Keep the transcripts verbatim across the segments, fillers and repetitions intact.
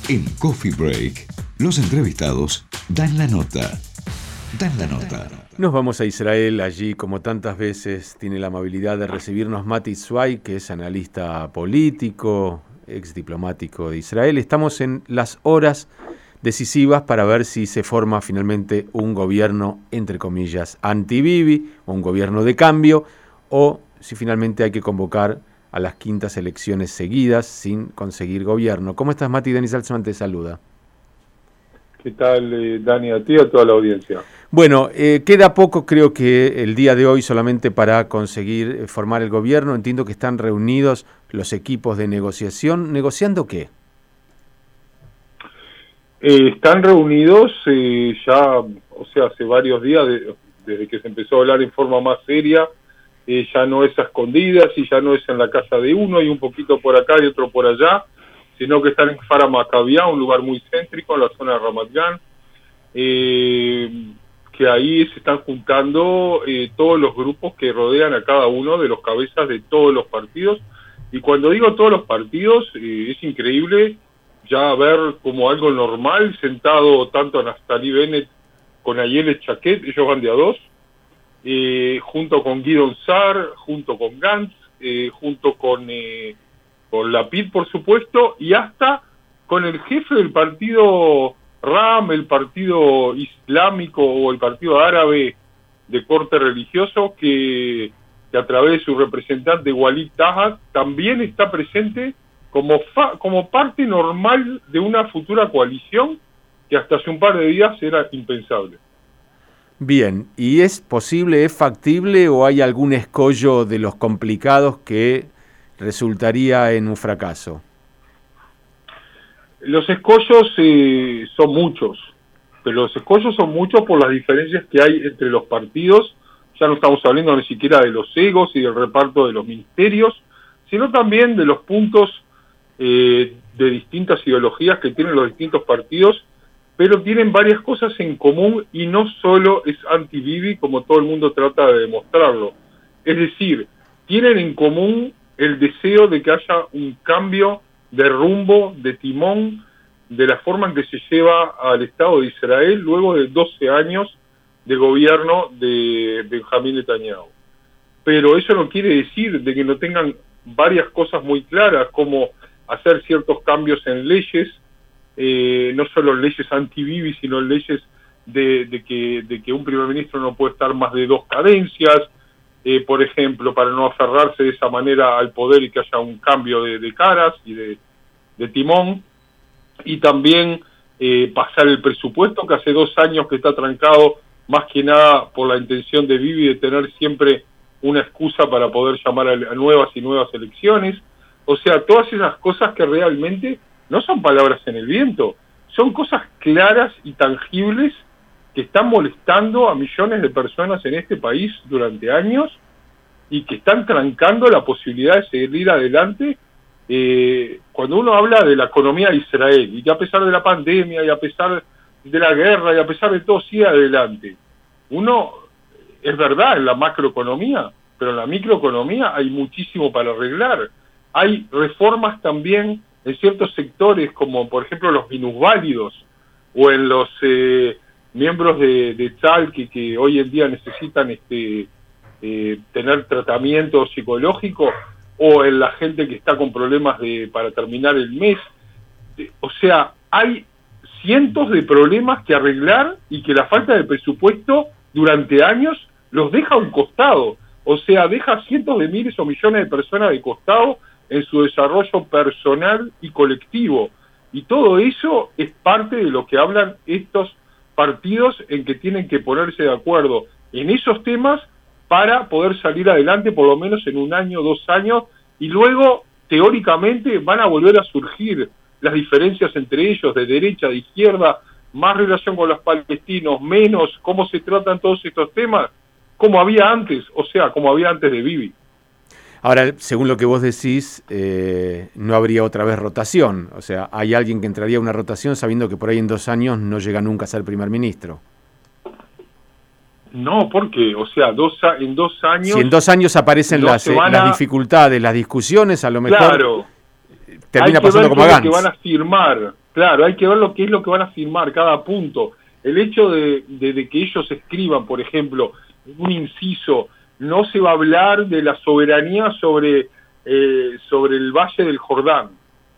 En Coffee Break, los entrevistados dan la nota. Dan la nota. Nos vamos a Israel. Allí, como tantas veces, tiene la amabilidad de recibirnos Mati Zweig, que es analista político, ex diplomático de Israel. Estamos en las horas decisivas para ver si se forma finalmente un gobierno, entre comillas, anti-Bibi, o un gobierno de cambio, o si finalmente hay que convocar a las quintas elecciones seguidas sin conseguir gobierno. ¿Cómo estás, Mati? Dani Salzman te saluda. ¿Qué tal, eh, Dani? A ti y a toda la audiencia. Bueno, eh, queda poco, creo que el día de hoy, solamente para conseguir eh, formar el gobierno. Entiendo que están reunidos los equipos de negociación. ¿Negociando qué? Eh, están reunidos eh, ya, o sea, hace varios días, de, desde que se empezó a hablar en forma más seria. Eh, ya no es a escondidas y ya no es en la casa de uno y un poquito por acá y otro por allá, sino que están en Fara Maccabiah, un lugar muy céntrico en la zona de Ramat Gan, eh, que ahí se están juntando eh, todos los grupos que rodean a cada uno de los cabezas de todos los partidos. Y cuando digo todos los partidos, eh, es increíble ya ver como algo normal sentado tanto a Naftali Bennett con Ayelet Shaked, ellos van de a dos, eh, junto con Guidon Sar, junto con Gantz, eh, junto con... Eh, con Lapid, por supuesto, y hasta con el jefe del partido Ram, el partido islámico o el partido árabe de corte religioso, que, que a través de su representante Walid Taha también está presente como, fa, como parte normal de una futura coalición que hasta hace un par de días era impensable. Bien, ¿y es posible, es factible o hay algún escollo de los complicados que resultaría en un fracaso? Los escollos eh, son muchos, pero los escollos son muchos por las diferencias que hay entre los partidos. Ya no estamos hablando ni siquiera de los egos y del reparto de los ministerios, sino también de los puntos eh, de distintas ideologías que tienen los distintos partidos, pero tienen varias cosas en común y no solo es anti-Bibi como todo el mundo trata de demostrarlo. Es decir, tienen en común el deseo de que haya un cambio de rumbo, de timón, de la forma en que se lleva al Estado de Israel luego de doce años de gobierno de Benjamín Netanyahu. Pero eso no quiere decir de que no tengan varias cosas muy claras, como hacer ciertos cambios en leyes, eh, no solo leyes anti-Bibi, sino leyes de, de, que, de que un primer ministro no puede estar más de dos cadencias, Eh, por ejemplo, para no aferrarse de esa manera al poder y que haya un cambio de, de caras y de, de timón, y también eh, pasar el presupuesto, que hace dos años que está trancado, más que nada por la intención de Bibi de tener siempre una excusa para poder llamar a, a nuevas y nuevas elecciones. O sea, todas esas cosas que realmente no son palabras en el viento, son cosas claras y tangibles que están molestando a millones de personas en este país durante años y que están trancando la posibilidad de seguir adelante. Eh, cuando uno habla de la economía de Israel, y que a pesar de la pandemia, y a pesar de la guerra, y a pesar de todo, sigue adelante. Uno, es verdad, en la macroeconomía, pero en la microeconomía hay muchísimo para arreglar. Hay reformas también en ciertos sectores, como por ejemplo los minusválidos, o en los... Eh, miembros de, de Tzal que, que hoy en día necesitan este eh, tener tratamiento psicológico, o en la gente que está con problemas de para terminar el mes. O sea, hay cientos de problemas que arreglar y que la falta de presupuesto durante años los deja a un costado. O sea, deja cientos de miles o millones de personas de costado en su desarrollo personal y colectivo. Y todo eso es parte de lo que hablan estos partidos, en que tienen que ponerse de acuerdo en esos temas para poder salir adelante por lo menos en un año, dos años, y luego teóricamente van a volver a surgir las diferencias entre ellos, de derecha, de izquierda, más relación con los palestinos, menos, cómo se tratan todos estos temas, como había antes, o sea, como había antes de Bibi. Ahora, según lo que vos decís, eh, no habría otra vez rotación. O sea, hay alguien que entraría a una rotación sabiendo que por ahí en dos años no llega nunca a ser primer ministro. No, porque, o sea, dos a, en dos años... Si en dos años aparecen las, eh, a... las dificultades, las discusiones, a lo mejor claro, termina pasando como a Gantz. Que van a firmar, Claro, hay que ver lo que es lo que van a firmar, cada punto. El hecho de, de, de que ellos escriban, por ejemplo, un inciso, no se va a hablar de la soberanía sobre, eh, sobre el Valle del Jordán.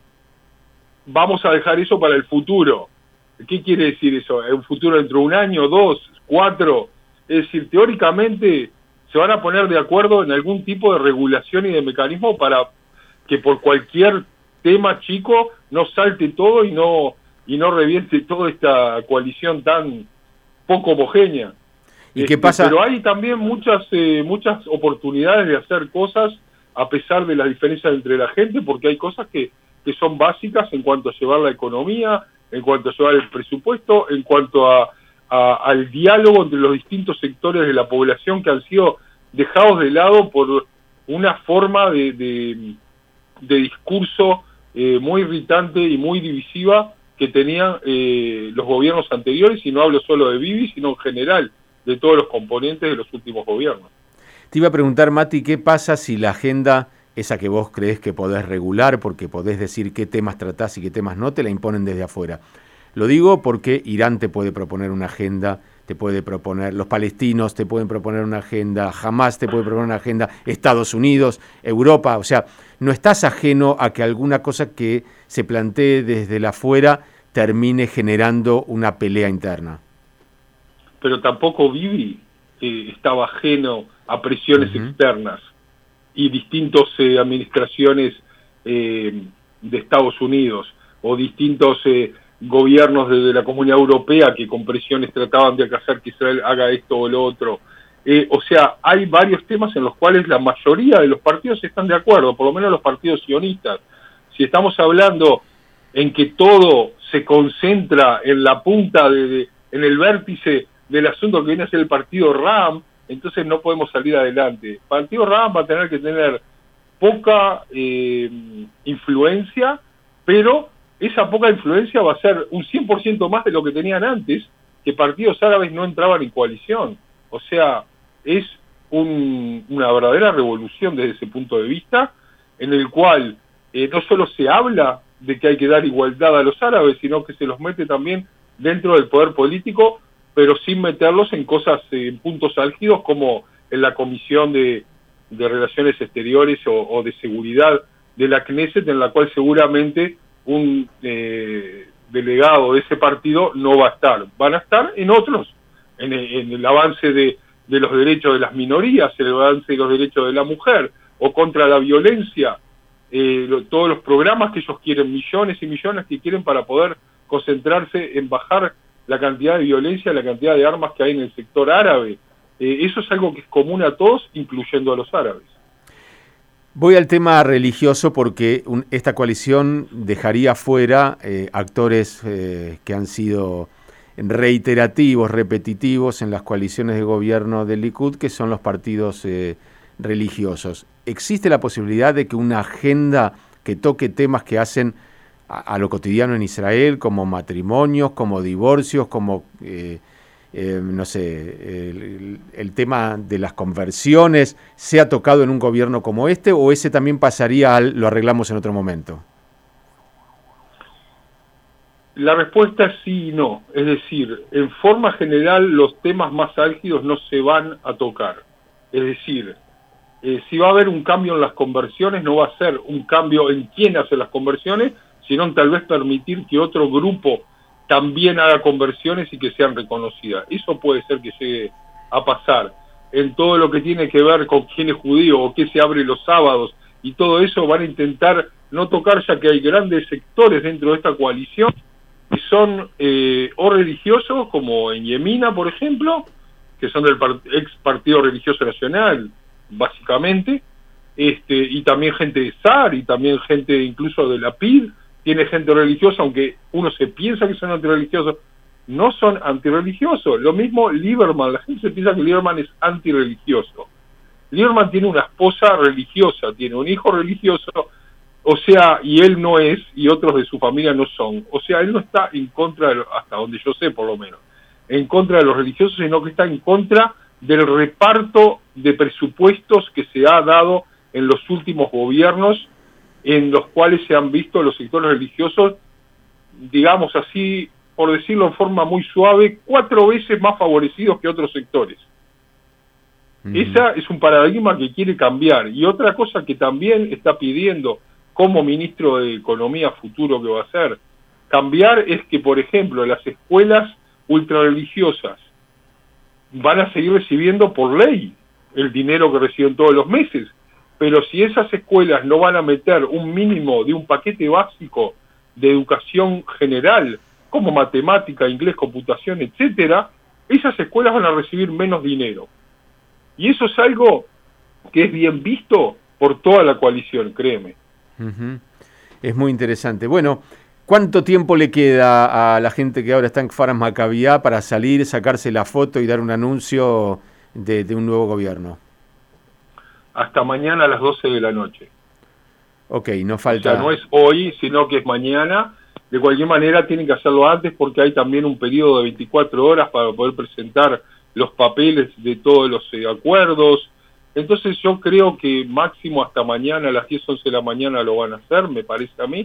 Vamos a dejar eso para el futuro. ¿Qué quiere decir eso? ¿Un futuro dentro de un año, dos, cuatro? Es decir, teóricamente se van a poner de acuerdo en algún tipo de regulación y de mecanismo para que por cualquier tema chico no salte todo y no y no reviente toda esta coalición tan poco homogénea. ¿Y qué pasa? Pero hay también muchas eh, muchas oportunidades de hacer cosas a pesar de las diferencias entre la gente, porque hay cosas que, que son básicas en cuanto a llevar la economía, en cuanto a llevar el presupuesto, en cuanto a, a al diálogo entre los distintos sectores de la población que han sido dejados de lado por una forma de, de, de discurso eh, muy irritante y muy divisiva que tenían eh, los gobiernos anteriores, y no hablo solo de Bibi, sino en general de todos los componentes de los últimos gobiernos. Te iba a preguntar, Mati, ¿qué pasa si la agenda, esa que vos crees que podés regular, porque podés decir qué temas tratás y qué temas no, te la imponen desde afuera? Lo digo porque Irán te puede proponer una agenda, te puede proponer, los palestinos te pueden proponer una agenda, Hamás te puede proponer una agenda, Estados Unidos, Europa, o sea, no estás ajeno a que alguna cosa que se plantee desde la afuera termine generando una pelea interna. Pero tampoco Bibi eh, estaba ajeno a presiones uh-huh. externas, y distintas eh, administraciones eh, de Estados Unidos o distintos eh, gobiernos de, de la Comunidad Europea que con presiones trataban de hacer que Israel haga esto o lo otro. Eh, o sea, hay varios temas en los cuales la mayoría de los partidos están de acuerdo, por lo menos los partidos sionistas. Si estamos hablando en que todo se concentra en la punta, de, de en el vértice del asunto que viene a ser el partido RAM, entonces no podemos salir adelante. El partido RAM va a tener que tener poca eh, influencia, pero esa poca influencia va a ser un cien por ciento más de lo que tenían antes, que partidos árabes no entraban en coalición. O sea, es un, una verdadera revolución desde ese punto de vista, en el cual eh, no solo se habla de que hay que dar igualdad a los árabes, sino que se los mete también dentro del poder político, pero sin meterlos en cosas, en eh, puntos álgidos, como en la Comisión de, de Relaciones Exteriores o, o de Seguridad de la Knesset, en la cual seguramente un eh, delegado de ese partido no va a estar. Van a estar en otros, en, en el avance de, de los derechos de las minorías, el avance de los derechos de la mujer, o contra la violencia, eh, lo, todos los programas que ellos quieren, millones y millones que quieren para poder concentrarse en bajar la cantidad de violencia, la cantidad de armas que hay en el sector árabe. Eh, eso es algo que es común a todos, incluyendo a los árabes. Voy al tema religioso porque un, esta coalición dejaría fuera eh, actores eh, que han sido reiterativos, repetitivos en las coaliciones de gobierno del Likud, que son los partidos eh, religiosos. ¿Existe la posibilidad de que una agenda que toque temas que hacen a, a lo cotidiano en Israel, como matrimonios, como divorcios, como... Eh, Eh, no sé, el, el tema de las conversiones, sea tocado en un gobierno como este, o ese también pasaría al lo arreglamos en otro momento? La respuesta es sí y no. Es decir, en forma general los temas más álgidos no se van a tocar. Es decir, eh, si va a haber un cambio en las conversiones, no va a ser un cambio en quién hace las conversiones, sino en tal vez permitir que otro grupo también haga conversiones y que sean reconocidas. Eso puede ser que llegue a pasar. En todo lo que tiene que ver con quién es judío o qué se abre los sábados y todo eso van a intentar no tocar, ya que hay grandes sectores dentro de esta coalición que son eh, o religiosos, como en Yemina, por ejemplo, que son del part- ex Partido Religioso Nacional, básicamente, este, y también gente de S A R y también gente incluso de la P I D, tiene gente religiosa, aunque uno se piensa que son antirreligiosos, no son antirreligiosos. Lo mismo Lieberman, la gente se piensa que Lieberman es antirreligioso. Lieberman tiene una esposa religiosa, tiene un hijo religioso, o sea, y él no es, y otros de su familia no son. O sea, él no está en contra, de, hasta donde yo sé por lo menos, en contra de los religiosos, sino que está en contra del reparto de presupuestos que se ha dado en los últimos gobiernos, en los cuales se han visto los sectores religiosos digamos así, por decirlo en forma muy suave, cuatro veces más favorecidos que otros sectores. Mm. Esa es un paradigma que quiere cambiar. Y otra cosa que también está pidiendo como ministro de Economía futuro que va a ser, cambiar es que, por ejemplo, las escuelas ultrarreligiosas van a seguir recibiendo por ley el dinero que reciben todos los meses, pero si esas escuelas no van a meter un mínimo de un paquete básico de educación general, como matemática, inglés, computación, etcétera, esas escuelas van a recibir menos dinero. Y eso es algo que es bien visto por toda la coalición, créeme. Uh-huh. Es muy interesante. Bueno, ¿cuánto tiempo le queda a la gente que ahora está en Kfar Maccabiá para salir, sacarse la foto y dar un anuncio de, de un nuevo gobierno? Hasta mañana a las doce de la noche. Ok, no falta... O sea, no es hoy, sino que es mañana. De cualquier manera tienen que hacerlo antes porque hay también un periodo de veinticuatro horas para poder presentar los papeles de todos los eh, acuerdos. Entonces yo creo que máximo hasta mañana a las diez, once de la mañana lo van a hacer, me parece a mí.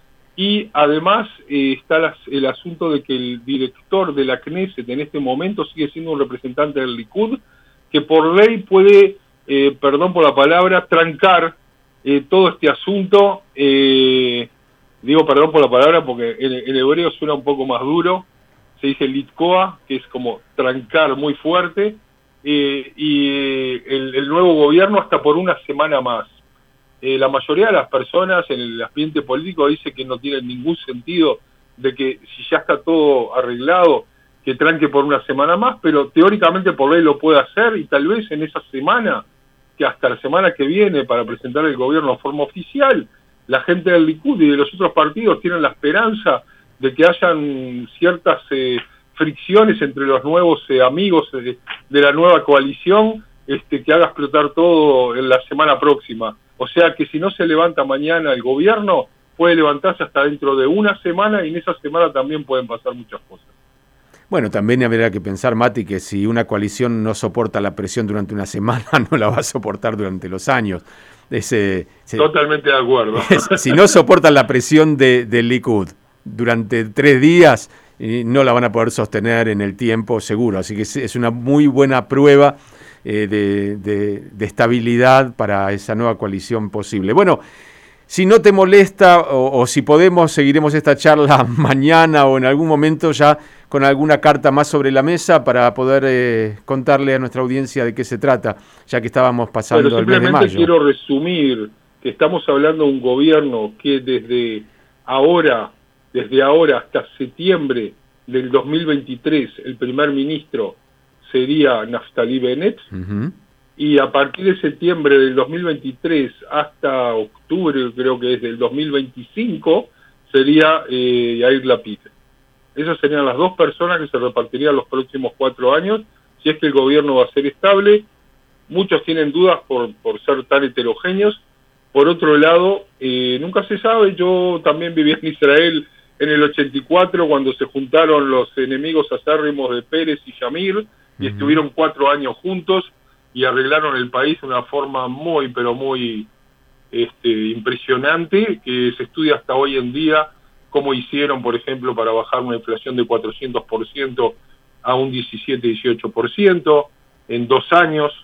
Y además eh, está las, el asunto de que el director de la Knesset en este momento sigue siendo un representante del Likud, que por ley puede, eh, perdón por la palabra, trancar eh, todo este asunto. Eh, digo perdón por la palabra porque en, en hebreo suena un poco más duro, se dice litkoa, que es como trancar muy fuerte, eh, y eh, el, el nuevo gobierno hasta por una semana más. Eh, la mayoría de las personas en el ambiente político dice que no tiene ningún sentido de que si ya está todo arreglado, que tranque por una semana más, pero teóricamente por ley lo puede hacer y tal vez en esa semana, que hasta la semana que viene para presentar el gobierno de forma oficial, la gente del Likud y de los otros partidos tienen la esperanza de que hayan ciertas eh, fricciones entre los nuevos eh, amigos de, de la nueva coalición, este, que haga explotar todo en la semana próxima. O sea que si no se levanta mañana el gobierno, puede levantarse hasta dentro de una semana y en esa semana también pueden pasar muchas cosas. Bueno, también habría que pensar, Mati, que si una coalición no soporta la presión durante una semana, no la va a soportar durante los años. Ese, ese, Totalmente de acuerdo. Es, si no soportan la presión de, del Likud durante tres días, eh, no la van a poder sostener en el tiempo seguro. Así que es, es una muy buena prueba eh, de, de, de estabilidad para esa nueva coalición posible. Bueno, si no te molesta o, o si podemos, seguiremos esta charla mañana o en algún momento ya con alguna carta más sobre la mesa para poder eh, contarle a nuestra audiencia de qué se trata, ya que estábamos pasando Pero el mes de mayo. Simplemente quiero resumir que estamos hablando de un gobierno que desde ahora, desde ahora hasta septiembre del dos mil veintitrés, el primer ministro sería Naftali Bennett, uh-huh. Y a partir de septiembre del dos mil veintitrés hasta octubre, creo que es del dos mil veinticinco, sería eh, Yair Lapid. Esas serían las dos personas que se repartirían los próximos cuatro años, si es que el gobierno va a ser estable. Muchos tienen dudas por, por ser tan heterogéneos. Por otro lado, eh, nunca se sabe, yo también viví en Israel en el ochenta y cuatro, cuando se juntaron los enemigos acérrimos de Pérez y Yamir, y uh-huh. estuvieron cuatro años juntos, y arreglaron el país de una forma muy, pero muy este, impresionante, que se estudia hasta hoy en día cómo hicieron, por ejemplo, para bajar una inflación de cuatrocientos por ciento a un diecisiete, dieciocho por ciento en dos años,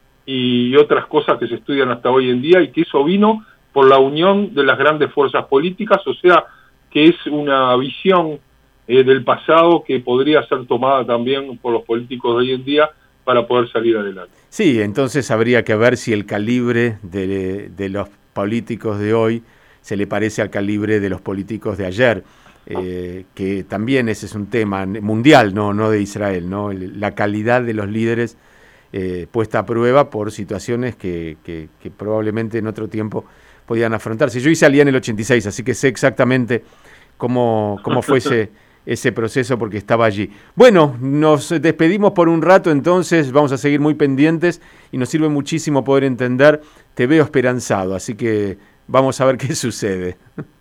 y otras cosas que se estudian hasta hoy en día, y que eso vino por la unión de las grandes fuerzas políticas, o sea, que es una visión eh, del pasado que podría ser tomada también por los políticos de hoy en día para poder salir adelante. Sí, entonces habría que ver si el calibre de, de los políticos de hoy se le parece al calibre de los políticos de ayer, eh, que también ese es un tema mundial, no, no de Israel, ¿no? La calidad de los líderes eh, puesta a prueba por situaciones que, que, que probablemente en otro tiempo podían afrontarse. Yo hice Aliyah en el ochenta y seis, así que sé exactamente cómo, cómo fue ese... ese proceso porque estaba allí. Bueno, nos despedimos por un rato, entonces vamos a seguir muy pendientes y nos sirve muchísimo poder entender. Te veo esperanzado, así que vamos a ver qué sucede.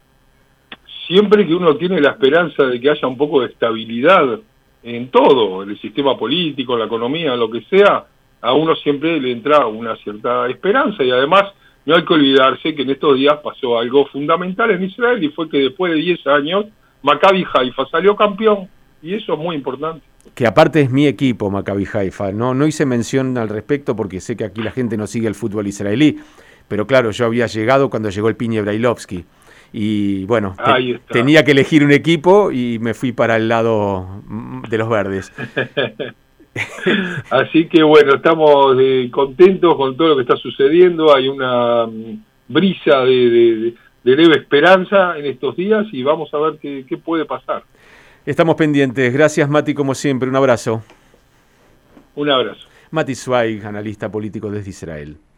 Siempre que uno tiene la esperanza de que haya un poco de estabilidad en todo, en el sistema político, la economía, lo que sea, a uno siempre le entra una cierta esperanza, y además no hay que olvidarse que en estos días pasó algo fundamental en Israel, y fue que después de diez años Maccabi Haifa salió campeón, y eso es muy importante. Que aparte es mi equipo, Maccabi Haifa. No, no hice mención al respecto porque sé que aquí la gente no sigue el fútbol israelí, pero claro, yo había llegado cuando llegó el Piñe Brailovsky. Y bueno, te, tenía que elegir un equipo y me fui para el lado de los verdes. Así que bueno, estamos eh, contentos con todo lo que está sucediendo. Hay una um, brisa de, de, de leve esperanza en estos días y vamos a ver qué, qué puede pasar. Estamos pendientes. Gracias, Mati, como siempre. Un abrazo. Un abrazo. Mati Zweig, analista político desde Israel.